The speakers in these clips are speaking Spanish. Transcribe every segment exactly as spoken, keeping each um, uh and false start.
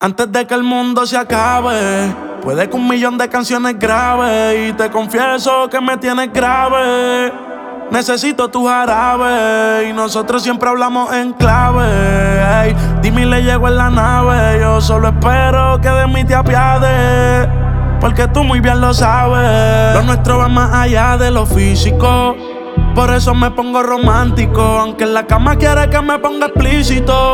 Antes de que el mundo se acabe, puede que un millón de canciones grabe. Y te confieso que me tienes grave. Necesito tu jarabe. Y nosotros siempre hablamos en clave. Ey, dime y le llego en la nave. Yo solo espero que de mí te apiades, porque tú muy bien lo sabes. Lo nuestro va más allá de lo físico, por eso me pongo romántico. Aunque en la cama quiere que me ponga explícito.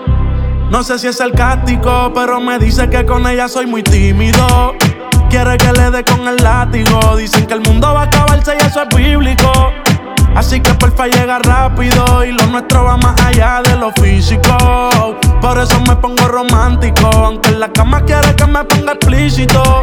No sé si es sarcástico, pero me dice que con ella soy muy tímido. Quiere que le dé con el látigo. Dicen que el mundo va a acabarse y eso es bíblico. Así que porfa llega rápido. Y lo nuestro va más allá de lo físico, por eso me pongo romántico. Aunque en la cama quiere que me ponga explícito.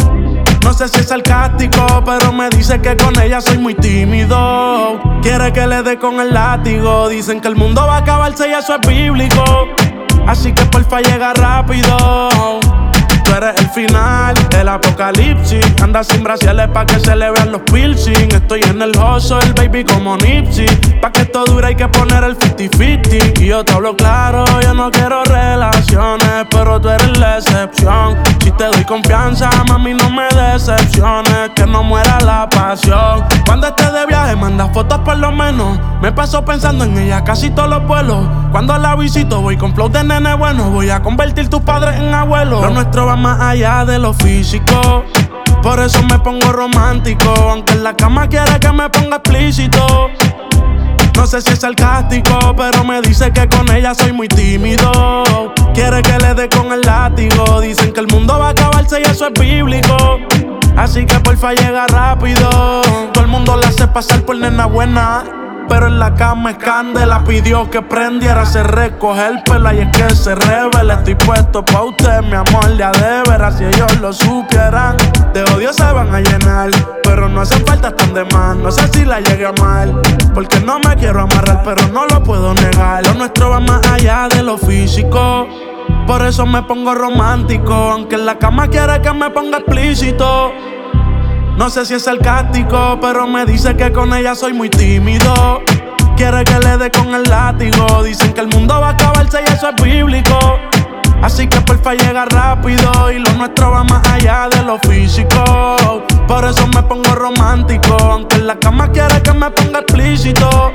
No sé si es sarcástico, pero me dice que con ella soy muy tímido. Quiere que le dé con el látigo. Dicen que el mundo va a acabarse y eso es bíblico. Así que porfa llega rápido. Tú eres el final, el apocalipsis. Anda sin brasiles pa' que se le vean los piercing. Estoy en el hustle, baby, como Nipsey. Pa' que esto dure hay que poner el cincuenta cincuenta. Y yo te hablo claro, yo no quiero relaciones, pero tú eres la excepción. Si te doy confianza, mami, no me decepciones. Que no muera la pasión. Cuando estés de viaje, manda fotos por lo menos. Me paso pensando en ella casi todos los vuelos. Cuando la visito, voy con flow de nene bueno. Voy a convertir tus padres en abuelos. Lo nuestro va más allá de lo físico, por eso me pongo romántico. Aunque en la cama quiere que me ponga explícito. No sé si es sarcástico, pero me dice que con ella soy muy tímido. Quiere que le dé con el látigo. Dicen que el mundo va a acabarse y eso es bíblico. Así que porfa llega rápido. Todo el mundo la hace pasar por nena buena, pero en la cama es candela. Pidió que prendiera, se recoge el pelo y es que se revela. Estoy puesto pa' usted, mi amor, de a de veras. Si ellos lo supieran, de odio se van a llenar. Pero no hacen falta, están de más. No sé si la llegué a mal, porque no me quiero amarrar, pero no lo puedo negar. Lo nuestro va más allá de lo físico, por eso me pongo romántico. Aunque en la cama quiere que me ponga explícito. No sé si es sarcástico, pero me dice que con ella soy muy tímido. Quiere que le dé con el látigo. Dicen que el mundo va a acabarse y eso es bíblico. Así que porfa llega rápido. Y lo nuestro va más allá de lo físico, por eso me pongo romántico. Aunque en la cama quiere que me ponga explícito.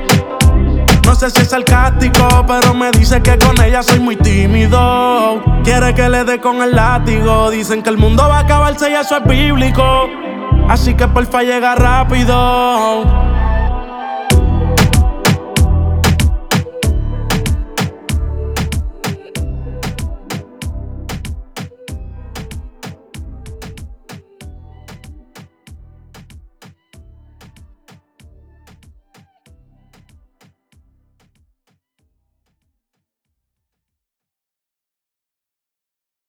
No sé si es sarcástico, pero me dice que con ella soy muy tímido. Quiere que le dé con el látigo. Dicen que el mundo va a acabarse y eso es bíblico. Así que porfa llega rápido.